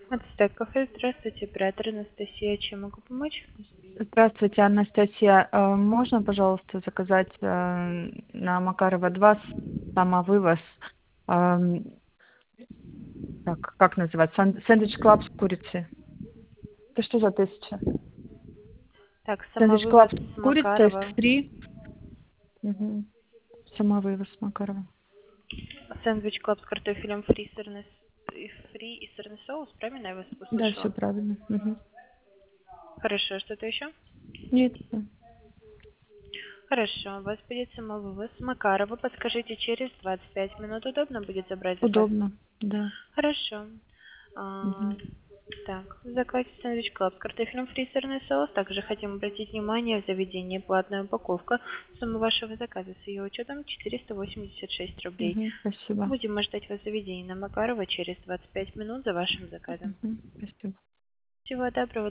Ацтек кафе. Здравствуйте, оператор Анастасия. Чем могу помочь? Здравствуйте, Анастасия. Можно, пожалуйста, заказать на Макарова 2 самовывоз, так, как называется, сэндвич клаб с курицей. Это что за 1000? Так, Сэндвич самовывоз клаб с с курицей Макарова. фри. Угу. Самовывоз Макарова. Сэндвич клаб с картофелем фри, фри и сырный соус. Правильно я вас Да, все услышала? правильно. Угу. Хорошо, что-то еще? Нет, Хорошо, у вас будет самовывоз с Макарова. Подскажите, через 25 минут удобно будет забрать заказ? удобно. Да. Хорошо. А, Угу. так, в заказе сэндвич клаб с картофелем фри сырный соус. Также хотим обратить внимание, в заведении платная упаковка. Сумма вашего заказа с ее учетом 486 рублей. Угу. Спасибо. Будем ждать вас в заведении на Макарова через 25 минут за вашим заказом. Угу. Спасибо. Всего доброго.